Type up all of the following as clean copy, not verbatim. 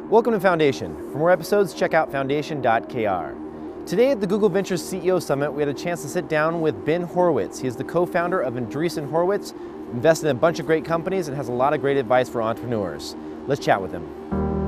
Welcome to Foundation. For more episodes, check out foundation.kr. Today at the Google Ventures CEO Summit, we had a chance to sit down with Ben Horowitz. He is the co-founder of Andreessen Horowitz, invested in a bunch of great companies, and has a lot of great advice for entrepreneurs. Let's chat with him.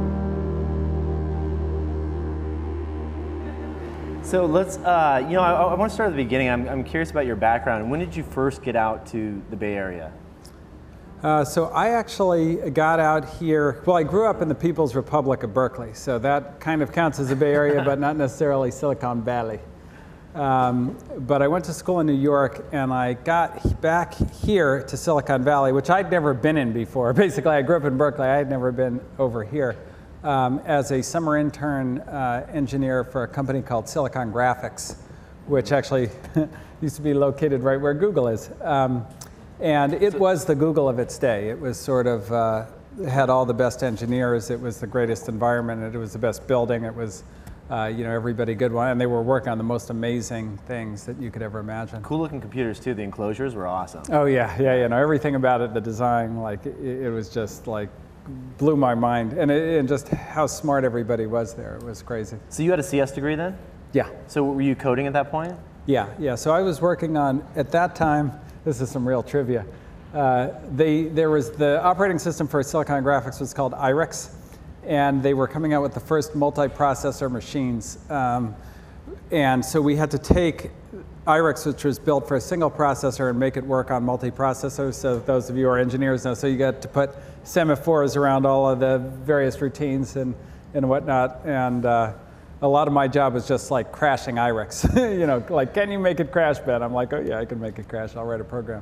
So let's, I want to start at the beginning. I'm curious about your background. When did you first get out to the Bay Area? So I actually got out here, well, I grew up in the People's Republic of Berkeley, so that kind of counts as the Bay Area, but not necessarily Silicon Valley. But I went to school in New York, and I got back here to Silicon Valley, which I'd never been in before. Basically, I grew up in Berkeley. I had never been over here as a summer intern engineer for a company called Silicon Graphics, which actually used to be located right where Google is. And it was the Google of its day. It was sort of, had all the best engineers. It was the greatest environment. It was the best building. It was, everybody good one. And they were working on the most amazing things that you could ever imagine. Cool looking computers too. The enclosures were awesome. Oh yeah. No, everything about it, the design, like it was just like, blew my mind. And just how smart everybody was there. It was crazy. So you had a CS degree then? Yeah. So were you coding at that point? Yeah. So I was working on, at that time, this is some real trivia. There was the operating system for Silicon Graphics was called IRIX, and they were coming out with the first multiprocessor machines. And so we had to take IRIX, which was built for a single processor, and make it work on multiprocessors. So those of you who are engineers know, so you got to put semaphores around all of the various routines and whatnot. And a lot of my job was just like crashing IRIX. Like, can you make it crash, Ben? I'm like, oh yeah, I can make it crash. I'll write a program.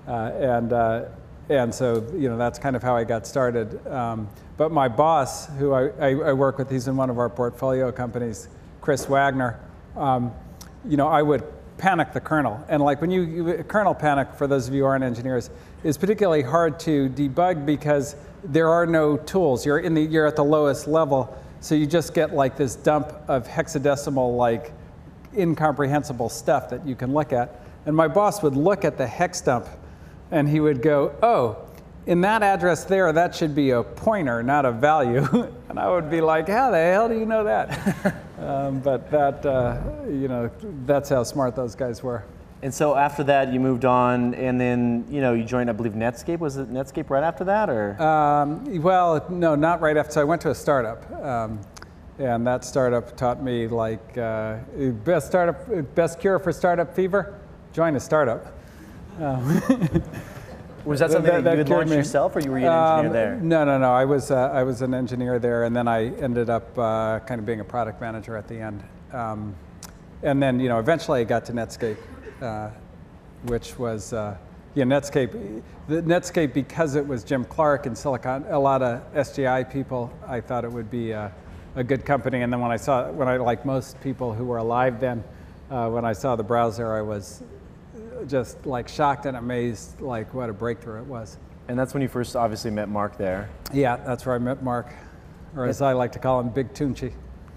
And so, that's kind of how I got started. But my boss, who I work with, he's in one of our portfolio companies, Chris Wagner, I would panic the kernel. And like when kernel panic, for those of you who aren't engineers, is particularly hard to debug because there are no tools. You're at the lowest level. So you just get like this dump of hexadecimal, like incomprehensible stuff that you can look at. And my boss would look at the hex dump and he would go, oh, in that address there, that should be a pointer, not a value. And I would be like, how the hell do you know that? But that, that's how smart those guys were. And so after that, you moved on, and then you joined, I believe, Netscape. Was it Netscape right after that, or? Well, no, not right after. So I went to a startup, and that startup taught me like best cure for startup fever. Join a startup. Was that something that you had launched yourself, or were you an engineer there? No. I was an engineer there, and then I ended up kind of being a product manager at the end. And then eventually I got to Netscape. Which was, Netscape, because it was Jim Clark and Silicon, a lot of SGI people, I thought it would be a good company. And then when I like most people who were alive then, when I saw the browser, I was just like shocked and amazed, like what a breakthrough it was. And that's when you first obviously met Mark there. Yeah, that's where I met Mark, or as I like to call him, Big Tunchi.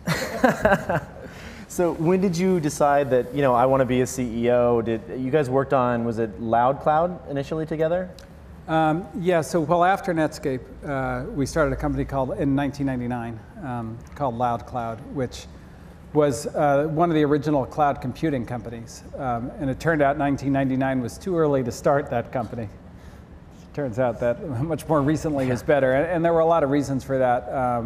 So when did you decide that, I want to be a CEO? Did you guys worked on, was it LoudCloud initially together? Yeah, so after Netscape, we started a company in 1999 called LoudCloud, which was one of the original cloud computing companies. And it turned out 1999 was too early to start that company. Turns out that much more recently is better. And there were a lot of reasons for that.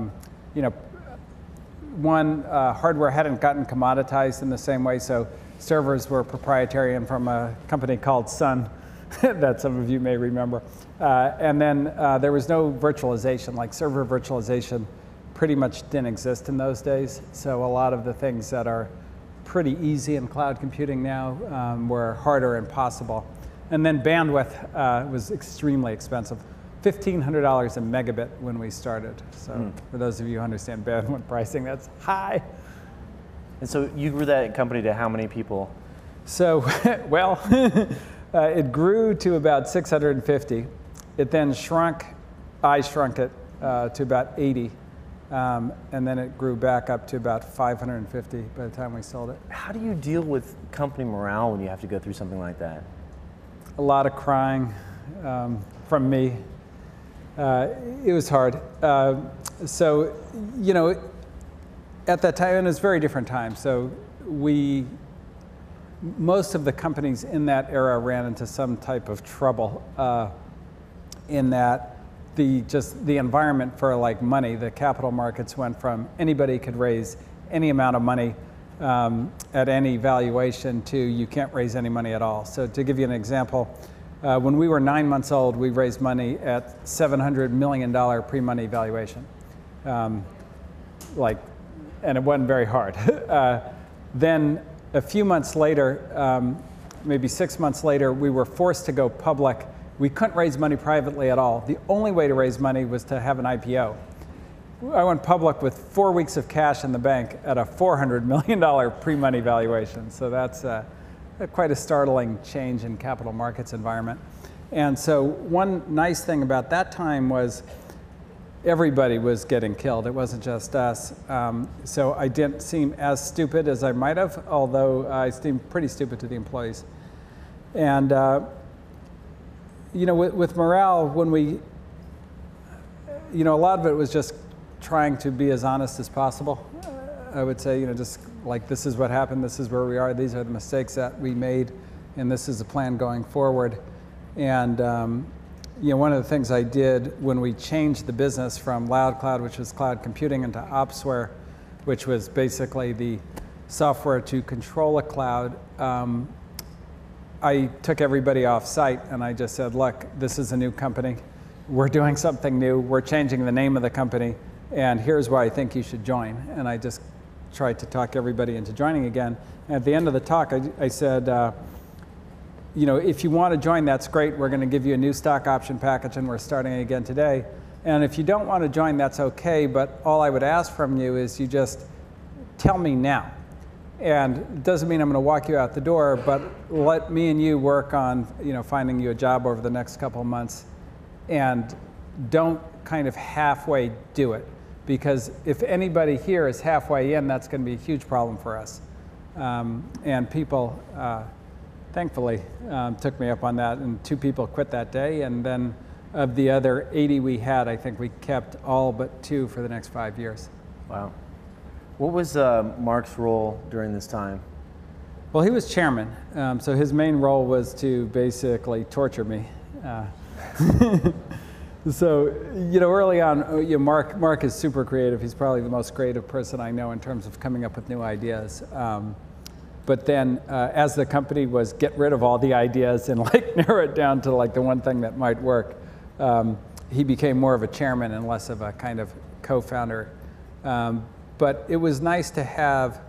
One, hardware hadn't gotten commoditized in the same way, so servers were proprietary and from a company called Sun that some of you may remember. And then there was no virtualization, like server virtualization pretty much didn't exist in those days. So a lot of the things that are pretty easy in cloud computing now were harder and possible. And then bandwidth was extremely expensive. $1,500 a megabit when we started. So for those of you who understand bandwidth pricing, that's high. And so you grew that company to how many people? So, well, it grew to about 650. It then shrunk, I shrunk it to about 80. And then it grew back up to about 550 by the time we sold it. How do you deal with company morale when you have to go through something like that? A lot of crying from me. It was hard. So, you know, at that time, and it was a very different time. So most of the companies in that era ran into some type of trouble in that the environment for like money, the capital markets went from anybody could raise any amount of money at any valuation to you can't raise any money at all. So to give you an example, when we were 9 months old, we raised money at $700 million pre-money valuation. And it wasn't very hard. Then a few months later, maybe 6 months later, we were forced to go public. We couldn't raise money privately at all. The only way to raise money was to have an IPO. I went public with 4 weeks of cash in the bank at a $400 million pre-money valuation. So that's quite a startling change in capital markets environment. And so one nice thing about that time was everybody was getting killed. It wasn't just us. So I didn't seem as stupid as I might have, although I seemed pretty stupid to the employees. And you know, with morale, when we, you know, a lot of it was just trying to be as honest as possible. I would say, you know, just like, this is what happened, this is where we are, these are the mistakes that we made, and this is the plan going forward. And you know, one of the things I did when we changed the business from LoudCloud, which was cloud computing, into Opsware, which was basically the software to control a cloud, I took everybody off site and I just said, look, this is a new company. We're doing something new. We're changing the name of the company. And here's why I think you should join. And I just tried to talk everybody into joining again. And at the end of the talk, I said, you know, if you want to join, that's great. We're going to give you a new stock option package and we're starting again today. And if you don't want to join, that's okay. But all I would ask from you is you just tell me now. And it doesn't mean I'm going to walk you out the door, but let me and you work on, you know, finding you a job over the next couple of months. And don't kind of halfway do it. Because if anybody here is halfway in, that's going to be a huge problem for us. And people, thankfully, took me up on that. And 2 people quit that day. And then of the other 80 we had, I think we kept all but 2 for the next 5 years. Wow. What was Mark's role during this time? Well, he was chairman. So his main role was to basically torture me. So, you know, early on, you know, Mark is super creative. He's probably the most creative person I know in terms of coming up with new ideas. But then as the company was get rid of all the ideas and like narrow it down to like the one thing that might work, he became more of a chairman and less of a kind of co-founder. But it was nice to have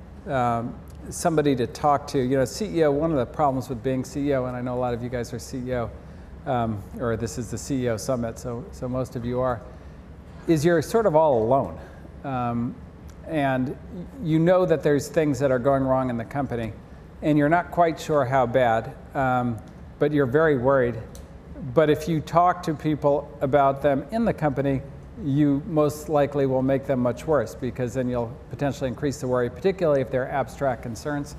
somebody to talk to. You know, CEO, one of the problems with being CEO, and I know a lot of you guys are CEO, or this is the CEO Summit, so most of you are, is you're sort of all alone. And you know that there's things that are going wrong in the company, and you're not quite sure how bad, but you're very worried. But if you talk to people about them in the company, you most likely will make them much worse, because then you'll potentially increase the worry, particularly if they're abstract concerns.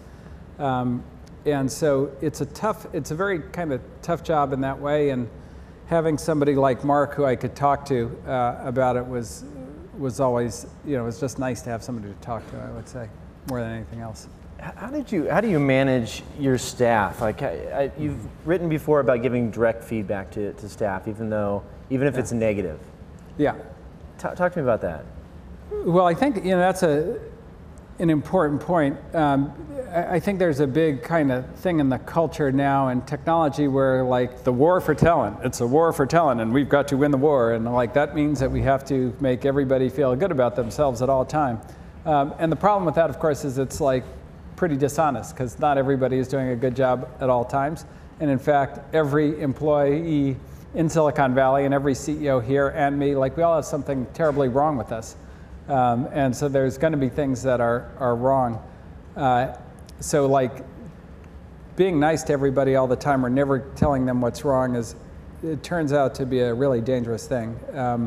And so it's a very kind of tough job in that way. And having somebody like Mark who I could talk to about it was always, you know, it was just nice to have somebody to talk to, I would say, more than anything else. How do you manage your staff? Like you've written before about giving direct feedback to staff, even if it's negative. Yeah. Talk to me about that. Well, I think, you know, that's an important point. I think there's a big kind of thing in the culture now in technology where like the war for talent, it's a war for talent and we've got to win the war. And like that means that we have to make everybody feel good about themselves at all time. And the problem with that, of course, is it's like pretty dishonest, because not everybody is doing a good job at all times. And in fact, every employee in Silicon Valley and every CEO here and me, like we all have something terribly wrong with us. And so there's going to be things that are wrong. So like being nice to everybody all the time or never telling them what's wrong it turns out to be a really dangerous thing.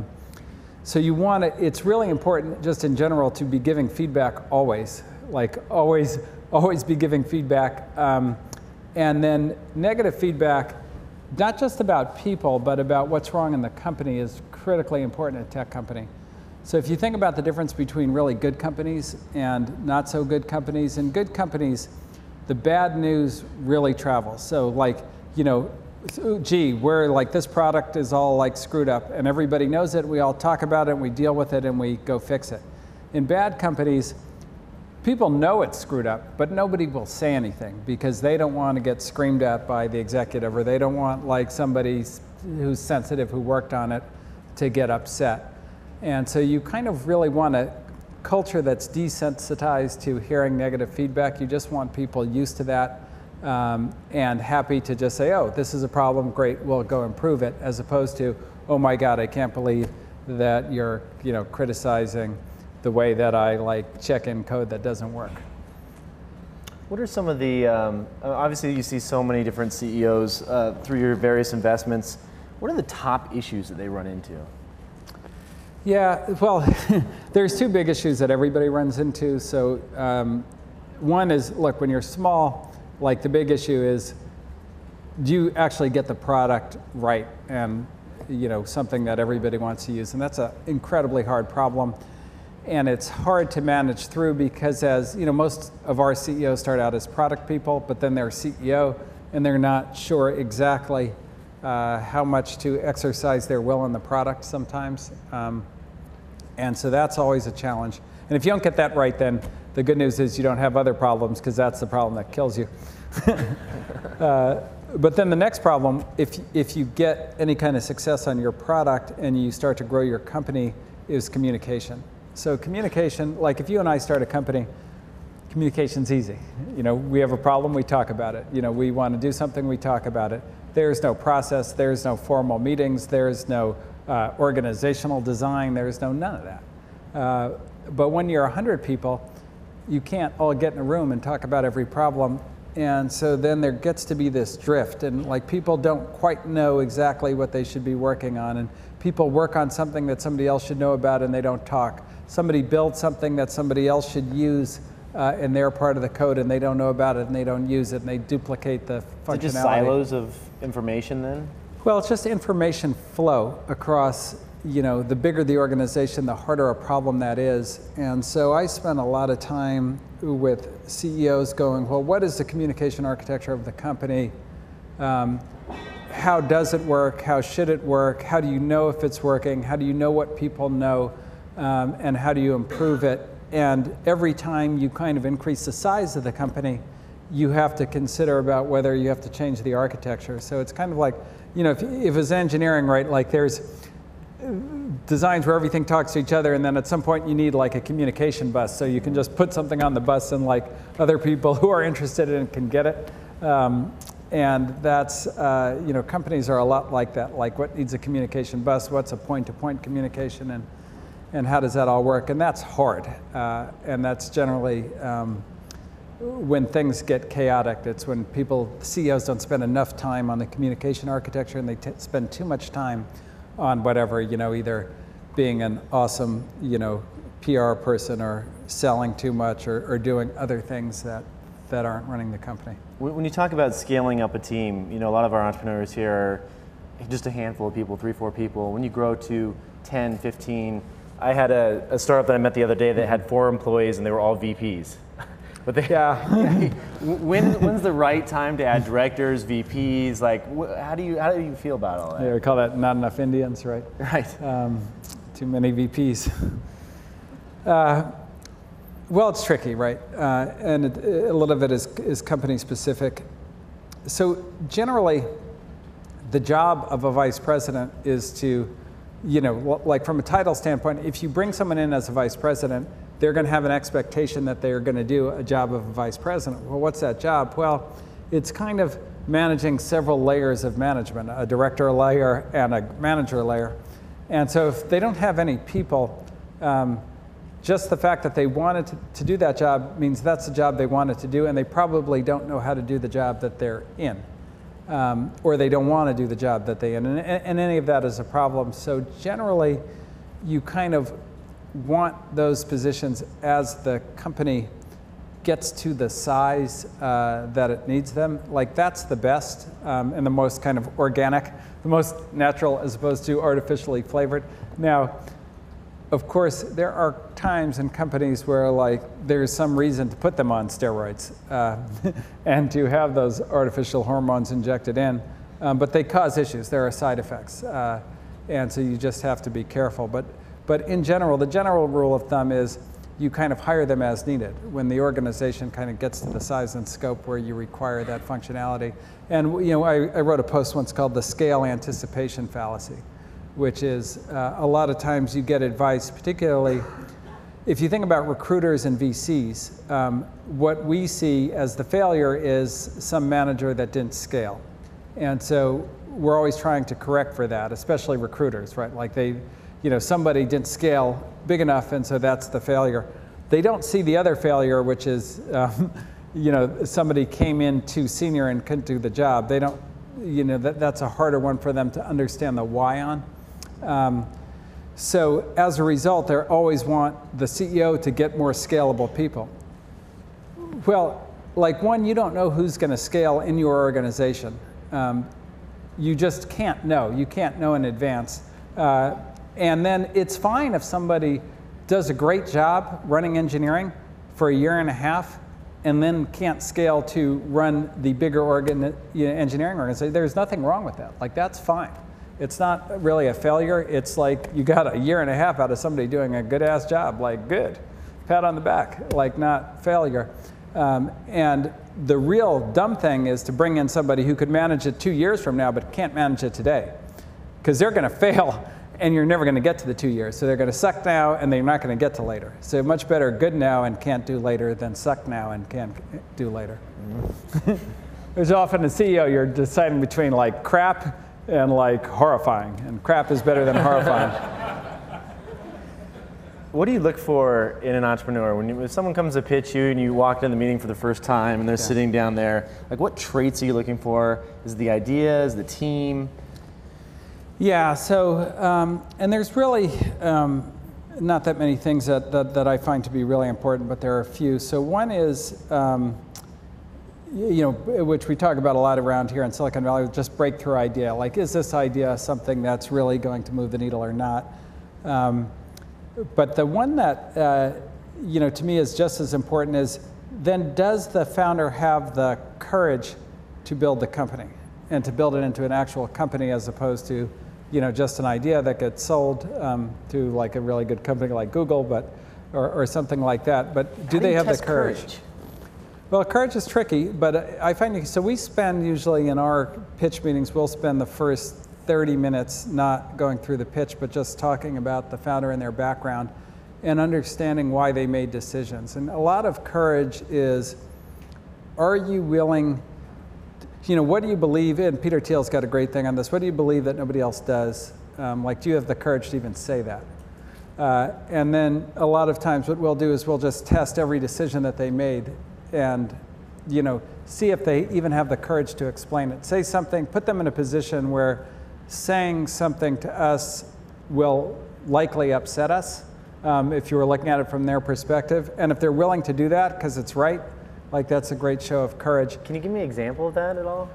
So you want to, it's really important just in general to be giving feedback always, like always be giving feedback. And then negative feedback, not just about people, but about what's wrong in the company is critically important in a tech company. So if you think about the difference between really good companies and not so good companies, in good companies, the bad news really travels. So like, you know, gee, we're like, this product is all like screwed up and everybody knows it, we all talk about it, and we deal with it, and we go fix it. In bad companies, people know it's screwed up, but nobody will say anything because they don't want to get screamed at by the executive, or they don't want like somebody who's sensitive who worked on it to get upset. And so you kind of really want a culture that's desensitized to hearing negative feedback. You just want people used to that and happy to just say, oh, this is a problem, great, we'll go improve it, as opposed to, oh my God, I can't believe that you're, you know, criticizing the way that I like check in code that doesn't work. What are some of the, obviously you see so many different CEOs through your various investments. What are the top issues that they run into? Yeah, well, there's two big issues that everybody runs into. So one is, look, when you're small, like the big issue is, do you actually get the product right and, you know, something that everybody wants to use? And that's an incredibly hard problem. And it's hard to manage through because, as you know, most of our CEOs start out as product people, but then they're CEO and they're not sure exactly how much to exercise their will in the product sometimes. And so that's always a challenge. And if you don't get that right, then the good news is you don't have other problems, because that's the problem that kills you. But then the next problem, if you get any kind of success on your product and you start to grow your company, is communication. So communication, like if you and I start a company, communication's easy. You know, we have a problem, we talk about it. You know, we want to do something, we talk about it. There's no process, there's no formal meetings, there's no organizational design, there's none of that. But when you're 100 people, you can't all get in a room and talk about every problem. And so then there gets to be this drift, and like people don't quite know exactly what they should be working on, and people work on something that somebody else should know about and they don't talk. Somebody builds something that somebody else should use in their part of the code and they don't know about it and they don't use it, and they duplicate the functionality. Is it just silos of information then? Well, it's just information flow across, you know, the bigger the organization, the harder a problem that is. And so I spent a lot of time with CEOs going, well, what is the communication architecture of the company? How does it work? How should it work? How do you know if it's working? How do you know what people know? And how do you improve it? And every time you kind of increase the size of the company, you have to consider about whether you have to change the architecture. So it's kind of like, you know, if it's engineering, right, like there's designs where everything talks to each other, and then at some point you need like a communication bus, so you can just put something on the bus and like other people who are interested in it can get it. And that's, you know, companies are a lot like that, like what needs a communication bus, what's a point-to-point communication, and how does that all work? And that's hard, and that's generally when things get chaotic. It's when CEOs don't spend enough time on the communication architecture, and they spend too much time on whatever, you know, either being an awesome, you know, PR person, or selling too much, or doing other things that aren't running the company. When you talk about scaling up a team, you know, a lot of our entrepreneurs here are just a handful of people, 3-4 people. When you grow to 10, 15, I had a startup that I met the other day that had 4 employees and they were all VPs. But when's the right time to add directors, VPs? Like, how do you feel about all that? Yeah, we call that not enough Indians, right? Right. Too many VPs. Well, it's tricky, right? And a lot of it is company specific. So generally, the job of a vice president is to, you know, like from a title standpoint, if you bring someone in as a vice president, they're going to have an expectation that they're going to do a job of a vice president. Well, what's that job? Well, it's kind of managing several layers of management, a director layer and a manager layer. And so if they don't have any people, just the fact that they wanted to do that job means that's the job they wanted to do, and they probably don't know how to do the job that they're in. Or they don't want to do the job that they're in. And any of that is a problem. So generally, you kind of want those positions as the company gets to the size that it needs them, like that's the best and the most kind of organic, the most natural as opposed to artificially flavored. Now, of course, there are times in companies where like there's some reason to put them on steroids and to have those artificial hormones injected in, but they cause issues. There are side effects, and so you just have to be careful. But in general, the general rule of thumb is you kind of hire them as needed when the organization kind of gets to the size and scope where you require that functionality. And I wrote a post once called the scale anticipation fallacy, which is a lot of times you get advice, particularly if you think about recruiters and VCs, what we see as the failure is some manager that didn't scale. And so we're always trying to correct for that, especially recruiters, right? Like somebody didn't scale big enough, and so that's the failure. They don't see the other failure, which is, somebody came in too senior and couldn't do the job. They don't, that's a harder one for them to understand the why on. So as a result, they always want the CEO to get more scalable people. Well, like one, you don't know who's going to scale in your organization. You just can't know. You can't know in advance. And then it's fine if somebody does a great job running engineering for a year and a half and then can't scale to run the bigger engineering organization. There's nothing wrong with that. Like, that's fine. It's not really a failure. It's like you got a year and a half out of somebody doing a good-ass job. Like, good. Pat on the back. Like, not failure. And the real dumb thing is to bring in somebody who could manage it 2 years from now but can't manage it today. Because they're going to fail, and you're never going to get to the 2 years. So they're going to suck now, and they're not going to get to later. So much better good now and can't do later than suck now and can't do later. Mm-hmm. There's often a CEO, you're deciding between like crap and like horrifying. And crap is better than horrifying. What do you look for in an entrepreneur? When someone comes to pitch you and you walk into the meeting for the first time and they're sitting down there, like what traits are you looking for? Is it the idea? Is it the team? Yeah, so, and there's really not that many things that I find to be really important, but there are a few. So one is, which we talk about a lot around here in Silicon Valley, just breakthrough idea. Like, is this idea something that's really going to move the needle or not? But the one that, to me is just as important is, then does the founder have the courage to build the company and to build it into an actual company as opposed to, just an idea that gets sold to like a really good company like Google, or something like that. But do they have the courage? Well, courage is tricky, but I find, so we spend usually in our pitch meetings, we'll spend the first 30 minutes not going through the pitch, but just talking about the founder and their background and understanding why they made decisions. And a lot of courage is, are you willing, what do you believe in? Peter Thiel's got a great thing on this. What do you believe that nobody else does? Do you have the courage to even say that? And then a lot of times what we'll do is we'll just test every decision that they made and see if they even have the courage to explain it. Say something, put them in a position where saying something to us will likely upset us if you were looking at it from their perspective. And if they're willing to do that because it's right, like that's a great show of courage. Can you give me an example of that at all?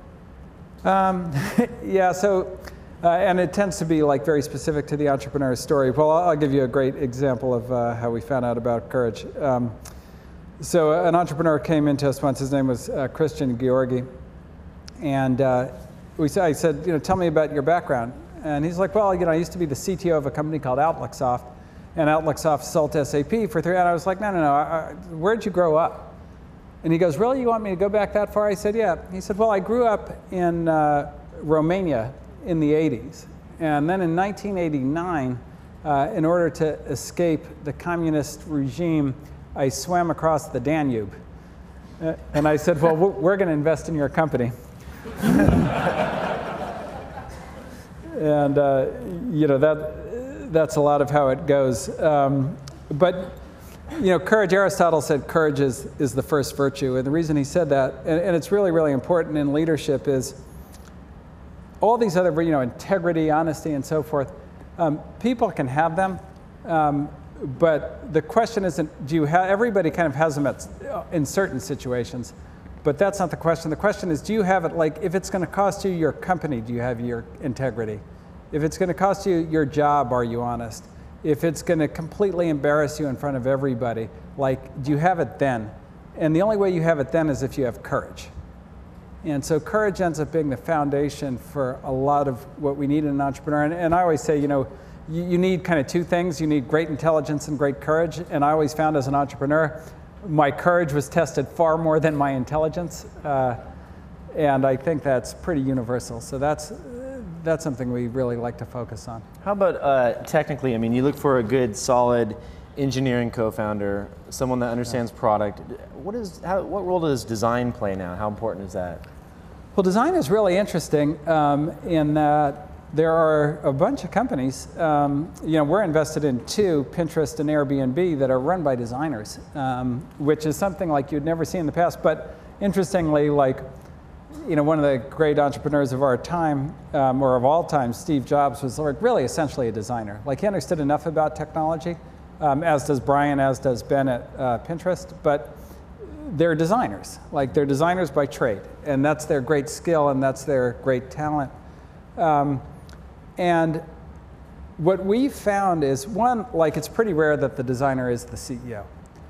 Yeah, so, and it tends to be like very specific to the entrepreneur's story. Well, I'll give you a great example of how we found out about courage. So an entrepreneur came into us once, his name was Christian Georgi, and I said, tell me about your background. And he's like, well, I used to be the CTO of a company called OutlookSoft, and OutlookSoft sold to SAP for 3, and I was like, no, where'd you grow up? And he goes, really, you want me to go back that far? I said, yeah. He said, well, I grew up in Romania in the 80s, and then in 1989, in order to escape the communist regime, I swam across the Danube. And I said, well, we're going to invest in your company. And, that's a lot of how it goes. But, courage, Aristotle said courage is the first virtue. And the reason he said that, and it's really, really important in leadership, is all these other, integrity, honesty, and so forth, people can have them. But the question isn't, do you have, everybody kind of has them in certain situations, but that's not the question. The question is, do you have it, like, if it's going to cost you your company, do you have your integrity? If it's going to cost you your job, are you honest? If it's going to completely embarrass you in front of everybody, like, do you have it then? And the only way you have it then is if you have courage. And so courage ends up being the foundation for a lot of what we need in an entrepreneur. And I always say, you know, you need kind of two things. You need great intelligence and great courage. And I always found as an entrepreneur, my courage was tested far more than my intelligence. And I think that's pretty universal. So that's something we really like to focus on. How about technically? I mean, you look for a good, solid engineering co-founder, someone that understands product. What role does design play now? How important is that? Well, design is really interesting in that there are a bunch of companies. You know, we're invested in 2, Pinterest and Airbnb, that are run by designers, which is something like you'd never see in the past. But interestingly, like, you know, one of the great entrepreneurs of our time, or of all time, Steve Jobs, was like really essentially a designer. Like, he understood enough about technology, as does Brian, as does Ben at Pinterest, but they're designers. Like, they're designers by trade, and that's their great skill, and that's their great talent. And what we've found is, one, like, it's pretty rare that the designer is the CEO.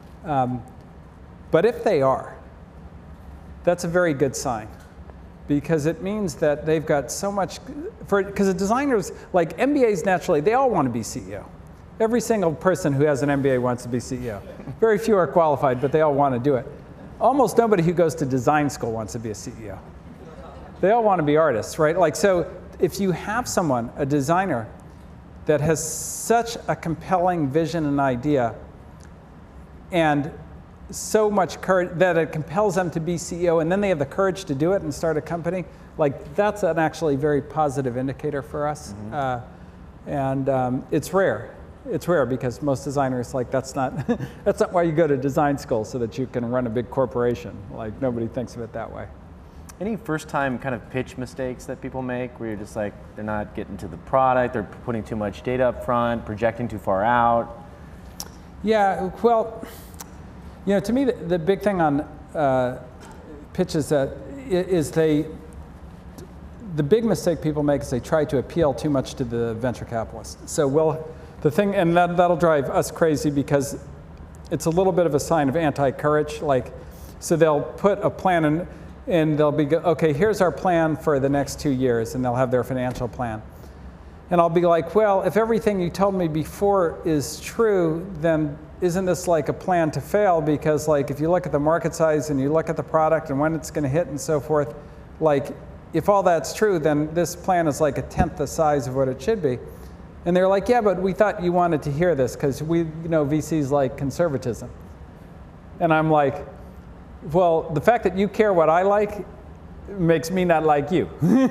But if they are, that's a very good sign, because it means that they've got so much, because the designers, like MBAs naturally, they all want to be CEO. Every single person who has an MBA wants to be CEO. Very few are qualified, but they all want to do it. Almost nobody who goes to design school wants to be a CEO. They all want to be artists, right? Like, so if you have someone, a designer, that has such a compelling vision and idea, and so much courage that it compels them to be CEO, and then they have the courage to do it and start a company, like, that's an actually very positive indicator for us. Mm-hmm. It's rare. It's rare because most designers, like, that's not why you go to design school, so that you can run a big corporation. Like, nobody thinks of it that way. Any first-time kind of pitch mistakes that people make, where you're just like, they're not getting to the product, they're putting too much data up front, projecting too far out? Yeah, well, you know, to me, the big thing on pitches is the big mistake people make is they try to appeal too much to the venture capitalist. So the thing, and that'll drive us crazy, because it's a little bit of a sign of anti-courage. Like, so they'll put a plan in, and they'll be, okay, here's our plan for the next 2 years, and they'll have their financial plan. And I'll be like, well, if everything you told me before is true, then isn't this like a plan to fail? Because, like, if you look at the market size and you look at the product and when it's going to hit and so forth, like, if all that's true, then this plan is like 1/10 the size of what it should be. And they're like, yeah, but we thought you wanted to hear this, because we, you know, VCs like conservatism. And I'm like, well, the fact that you care what I like makes me not like you.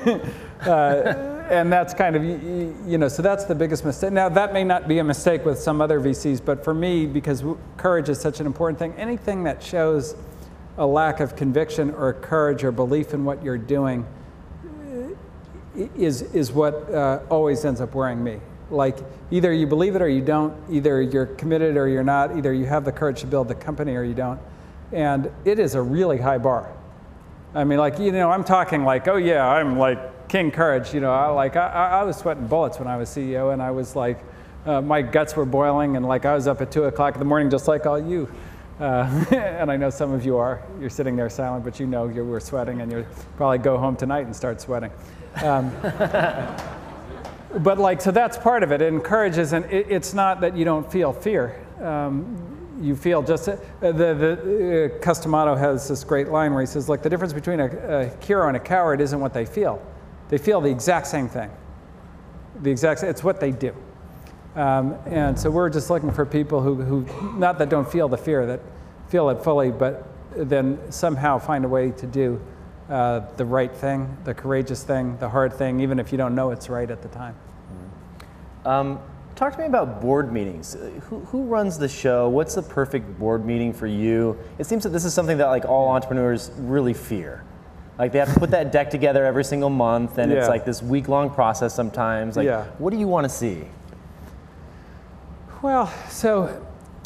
And that's kind of, you know, so that's the biggest mistake. Now, that may not be a mistake with some other VCs, but for me, because courage is such an important thing, anything that shows a lack of conviction or courage or belief in what you're doing is what always ends up worrying me. Like, either you believe it or you don't, either you're committed or you're not, either you have the courage to build the company or you don't. And it is a really high bar. I mean, like, you know, I'm talking like, oh yeah, I'm like King Courage, you know, I was sweating bullets when I was CEO, and I was like, my guts were boiling, and like I was up at 2 o'clock in the morning just like all you. And I know some of you are. You're sitting there silent, but you know you were sweating, and you'll probably go home tonight and start sweating. But like, so that's part of it. And courage isn't, it's not that you don't feel fear. You feel just, Customato has this great line where he says, like, the difference between a hero and a coward isn't what they feel. They feel the exact same thing. It's what they do. And so we're just looking for people who not that don't feel the fear, that feel it fully, but then somehow find a way to do the right thing, the courageous thing, the hard thing, even if you don't know it's right at the time. Talk to me about board meetings. Who runs the show? What's the perfect board meeting for you? It seems that this is something that, like, all entrepreneurs really fear. Like, they have to put that deck together every single month, and it's like this week-long process sometimes. Like, what do you want to see? Well, so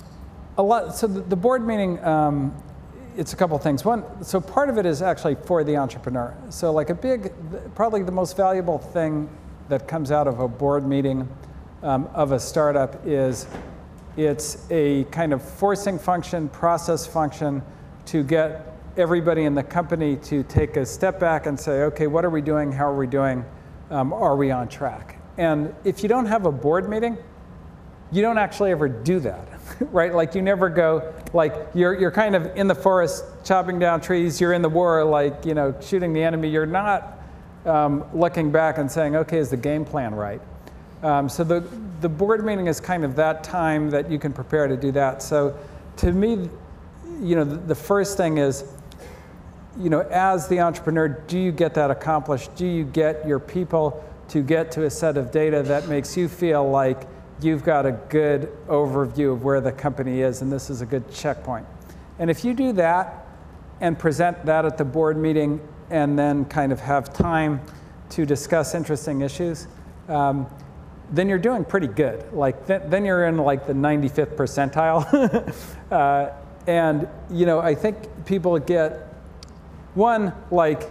the board meeting, it's a couple things. One, so part of it is actually for the entrepreneur. So like probably the most valuable thing that comes out of a board meeting of a startup is it's a kind of forcing function, process function to get everybody in the company to take a step back and say, okay, what are we doing? How are we doing? Are we on track? And if you don't have a board meeting, you don't actually ever do that, right? Like you never go, like you're kind of in the forest chopping down trees, you're in the war, like, you know, shooting the enemy. You're not looking back and saying, okay, is the game plan right? So the board meeting is kind of that time that you can prepare to do that. So to me, you know, the first thing is, you know, as the entrepreneur, do you get that accomplished? Do you get your people to get to a set of data that makes you feel like you've got a good overview of where the company is and this is a good checkpoint? And if you do that and present that at the board meeting and then kind of have time to discuss interesting issues, then you're doing pretty good. Like then you're in like the 95th percentile. And you know, I think people get, one, like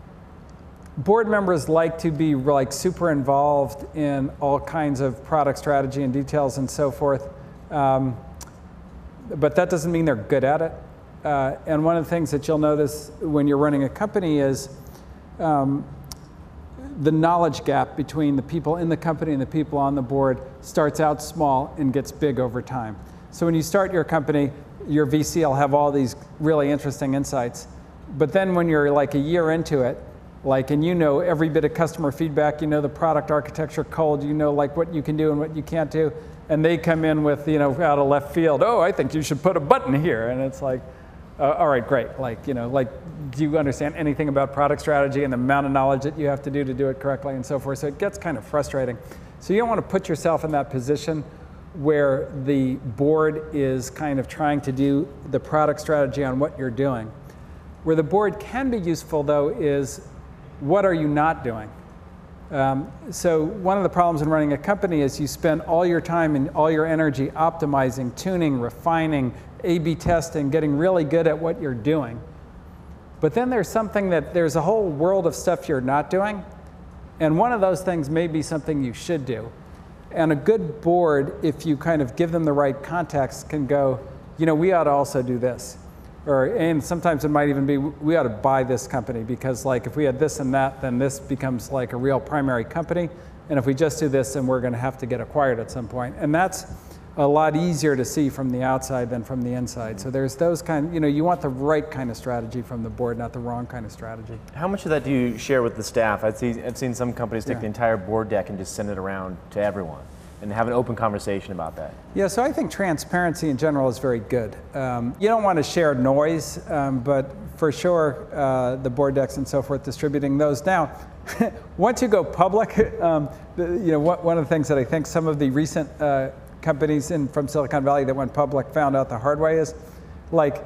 board members like to be like super involved in all kinds of product strategy and details and so forth. But that doesn't mean they're good at it. And one of the things that you'll notice when you're running a company is the knowledge gap between the people in the company and the people on the board starts out small and gets big over time. So when you start your company, your VC will have all these really interesting insights. But then when you're like a year into it, like, and you know every bit of customer feedback, you know the product architecture cold, you know like what you can do and what you can't do, and they come in with, you know, out of left field, oh, I think you should put a button here, and it's like, all right, great, like, you know, like, do you understand anything about product strategy and the amount of knowledge that you have to do it correctly and so forth? So it gets kind of frustrating. So you don't want to put yourself in that position where the board is kind of trying to do the product strategy on what you're doing. Where the board can be useful, though, is what are you not doing? So one of the problems in running a company is you spend all your time and all your energy optimizing, tuning, refining, A/B testing, getting really good at what you're doing. But then there's a whole world of stuff you're not doing, and one of those things may be something you should do. And a good board, if you kind of give them the right context, can go, you know, we ought to also do this. And sometimes it might even be, we ought to buy this company because like if we had this and that, then this becomes like a real primary company. And if we just do this, then we're going to have to get acquired at some point. And that's a lot easier to see from the outside than from the inside. So there's those kind, you know, you want the right kind of strategy from the board, not the wrong kind of strategy. How much of that do you share with the staff? I've seen some companies take the entire board deck and just send it around to everyone and have an open conversation about that. Yeah, so I think transparency in general is very good. You don't want to share noise, but for sure, the board decks and so forth, distributing those. Now, once you go public, you know, one of the things that I think some of the recent companies from Silicon Valley that went public found out the hard way is, like,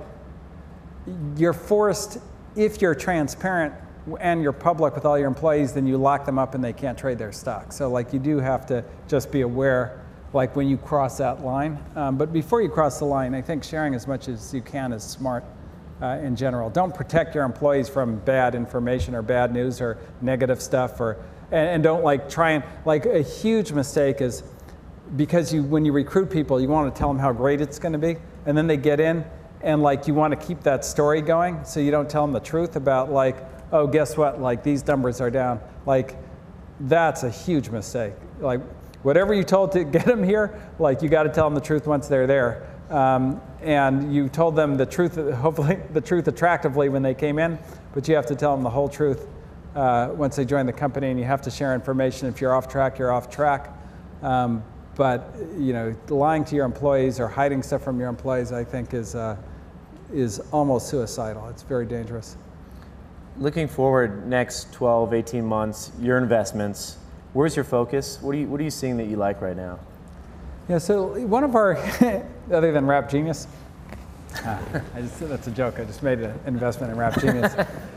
you're forced, if you're transparent and you're public with all your employees, then you lock them up and they can't trade their stock. So like you do have to just be aware, like when you cross that line. But before you cross the line, I think sharing as much as you can is smart in general. Don't protect your employees from bad information or bad news or negative stuff, and don't like try and, like a huge mistake is because when you recruit people, you want to tell them how great it's going to be, and then they get in and like you want to keep that story going, so you don't tell them the truth about like, oh, guess what, like these numbers are down. Like that's a huge mistake. Like whatever you told to get them here, like you got to tell them the truth once they're there. And you told them the truth, hopefully the truth attractively when they came in, but you have to tell them the whole truth once they join the company, and you have to share information. If you're off track, you're off track. But you know, lying to your employees or hiding stuff from your employees, I think is almost suicidal. It's very dangerous. Looking forward next 12, 18 months, your investments, where's your focus? What are you seeing that you like right now? Yeah, so one of our, other than Rap Genius, that's a joke, I just made an investment in Rap Genius.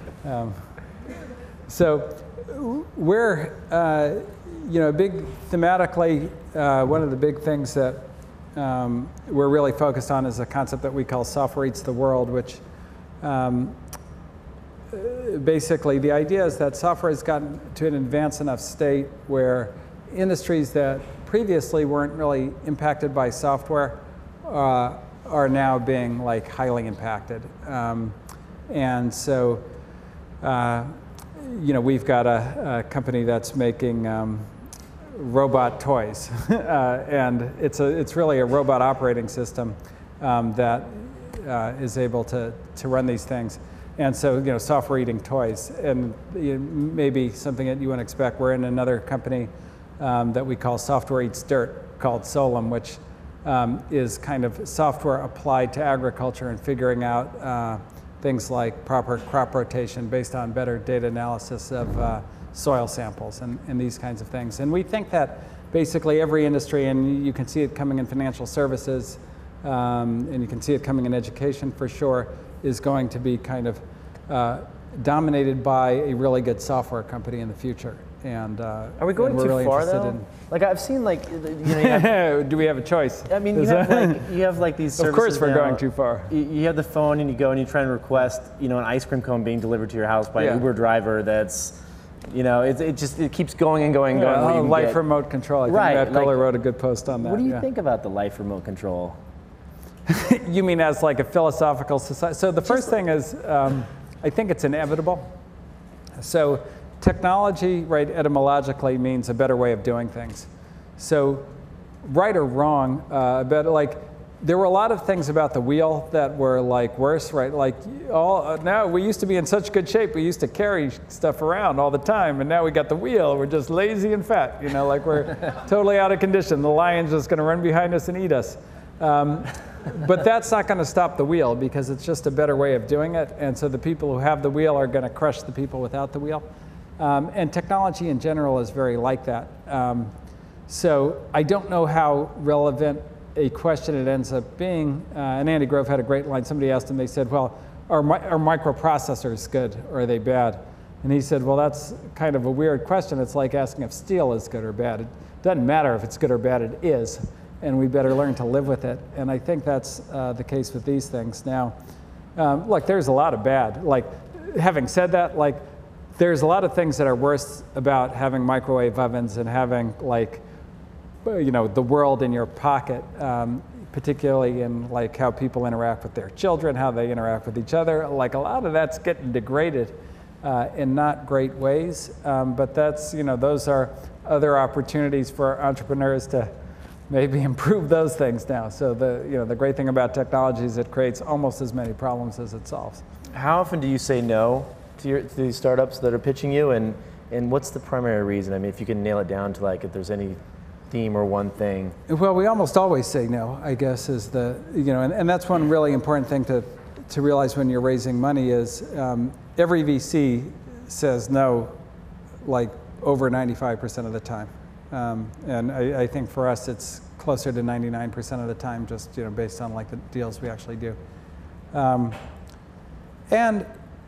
So we're, you know, thematically, one of the big things that we're really focused on is a concept that we call software eats the world, which basically the idea is that software has gotten to an advanced enough state where industries that previously weren't really impacted by software are now being like highly impacted. And so, we've got a company that's making robot toys, and it's really a robot operating system that is able to run these things. And so, software eating toys, and maybe something that you wouldn't expect. We're in another company that we call Software Eats Dirt, called Solum, which is kind of software applied to agriculture and figuring out things like proper crop rotation based on better data analysis of soil samples and these kinds of things. And we think that basically every industry, and you can see it coming in financial services, and you can see it coming in education for sure, is going to be kind of dominated by a really good software company in the future. And are we going too really far though? Like I've seen, like you have, do we have a choice? I mean, you have like these services. Of course, we're now. going too far. You have the phone, and you go and you try and request, an ice cream cone being delivered to your house by an Uber driver. That's, it keeps going and going and going. Life remote control. I think Matt Kohler wrote a good post on that. What do you think about the life remote control? You mean as like a philosophical society? So the first thing is, I think it's inevitable. So technology, right, etymologically means a better way of doing things. So right or wrong, there were a lot of things about the wheel that were like worse, right? Like now we used to be in such good shape. We used to carry stuff around all the time, and now we got the wheel. We're just lazy and fat, like we're totally out of condition. The lion's just going to run behind us and eat us. But that's not going to stop the wheel, because it's just a better way of doing it. And so the people who have the wheel are going to crush the people without the wheel. And technology in general is very like that. So I don't know how relevant a question it ends up being. And Andy Grove had a great line. Somebody asked him, they said, well, are microprocessors good or are they bad? And he said, well, that's kind of a weird question. It's like asking if steel is good or bad. It doesn't matter if it's good or bad, it is. And we better learn to live with it. And I think that's the case with these things. Now, look, there's a lot of bad. Like, having said that, like, there's a lot of things that are worse about having microwave ovens and having, like, the world in your pocket, particularly in like how people interact with their children, how they interact with each other. Like, a lot of that's getting degraded in not great ways. But that's, those are other opportunities for entrepreneurs to maybe improve those things now. So the great thing about technology is it creates almost as many problems as it solves. How often do you say no to these startups that are pitching you, and what's the primary reason? I mean, if you can nail it down to like if there's any theme or one thing. Well, we almost always say no, I guess, is the, and that's one really important thing to realize when you're raising money is every VC says no like over 95% of the time. And I think for us it's closer to 99% of the time, just based on like the deals we actually do. And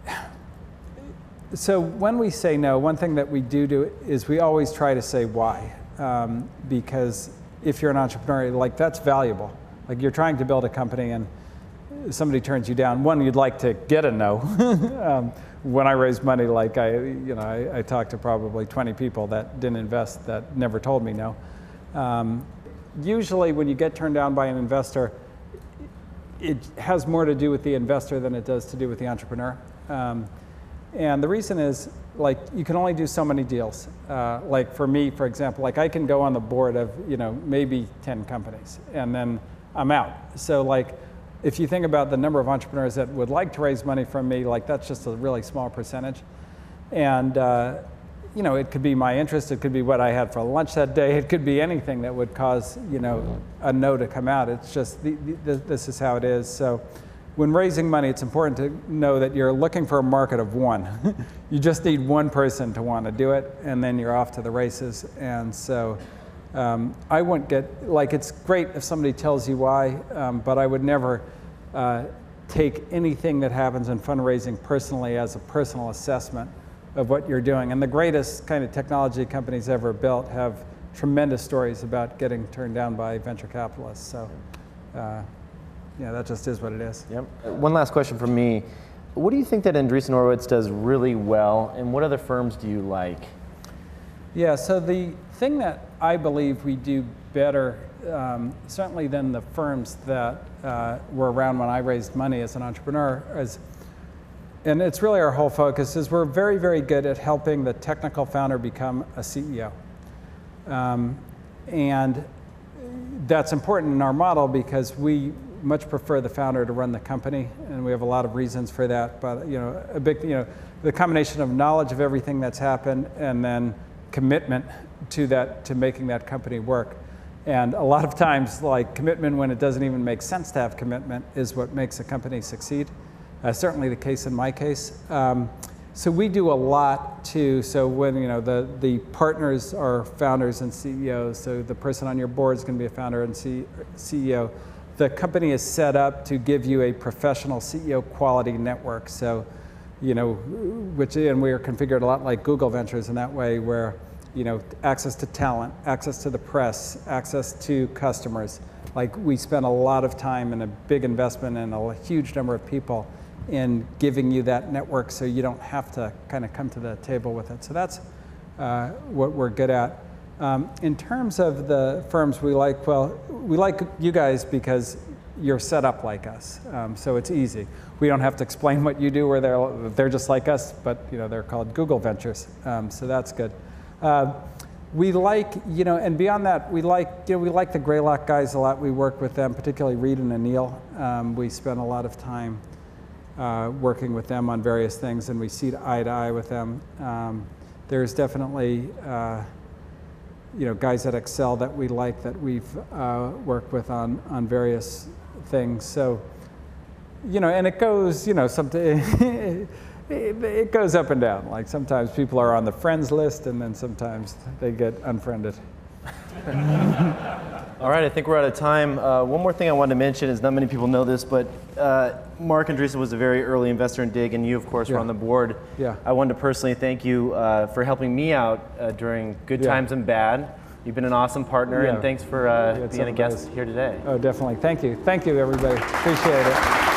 so when we say no, one thing that we do is we always try to say why. Because if you're an entrepreneur, like, that's valuable. Like, you're trying to build a company and somebody turns you down. One, you'd like to get a no. When I raised money, like I talked to probably 20 people that didn't invest that never told me no. Usually when you get turned down by an investor, it has more to do with the investor than it does to do with the entrepreneur. And the reason is, like, you can only do so many deals. Like for me, for example, like I can go on the board of, maybe 10 companies and then I'm out. So like, if you think about the number of entrepreneurs that would like to raise money from me, like that's just a really small percentage. And, it could be my interest, it could be what I had for lunch that day, it could be anything that would cause, a no to come out. It's just, this is how it is. So when raising money, it's important to know that you're looking for a market of one. You just need one person to want to do it, and then you're off to the races. And so I wouldn't get, like, it's great if somebody tells you why, but I would never take anything that happens in fundraising personally as a personal assessment of what you're doing. And the greatest kind of technology companies ever built have tremendous stories about getting turned down by venture capitalists. So, yeah, that just is what it is. Yep. One last question from me. What do you think that Andreessen Horowitz does really well, and what other firms do you like? Yeah, so the thing that I believe we do better, certainly than the firms that were around when I raised money as an entrepreneur, and it's really our whole focus, is we're very, very good at helping the technical founder become a CEO. And that's important in our model because we much prefer the founder to run the company, and we have a lot of reasons for that. But the combination of knowledge of everything that's happened and then commitment to that, to making that company work. And a lot of times, like, commitment when it doesn't even make sense to have commitment is what makes a company succeed. Certainly the case in my case. So we do a lot too. So when the partners are founders and CEOs, so the person on your board is going to be a founder and CEO. The company is set up to give you a professional CEO quality network. So, and we are configured a lot like Google Ventures in that way, where access to talent, access to the press, access to customers. Like, we spend a lot of time and a big investment and a huge number of people in giving you that network, so you don't have to kind of come to the table with it. So that's what we're good at. In terms of the firms we like, well, we like you guys because you're set up like us, so it's easy. We don't have to explain what you do, where they're just like us, but they're called Google Ventures, so that's good. We like, and beyond that, we like the Greylock guys a lot. We work with them, particularly Reed and Anil. We spend a lot of time working with them on various things, and we see eye to eye with them. There's definitely guys at Excel that we like, that we've worked with on various things. So, and it goes, it goes up and down. Like, sometimes people are on the friends list, and then sometimes they get unfriended. All right, I think we're out of time. One more thing I wanted to mention is, not many people know this, but Marc Andreessen was a very early investor in Digg, and you, of course, were on the board. Yeah. I wanted to personally thank you for helping me out during good times and bad. You've been an awesome partner, and thanks for being a guest here today. Oh, definitely. Thank you. Thank you, everybody. Appreciate it.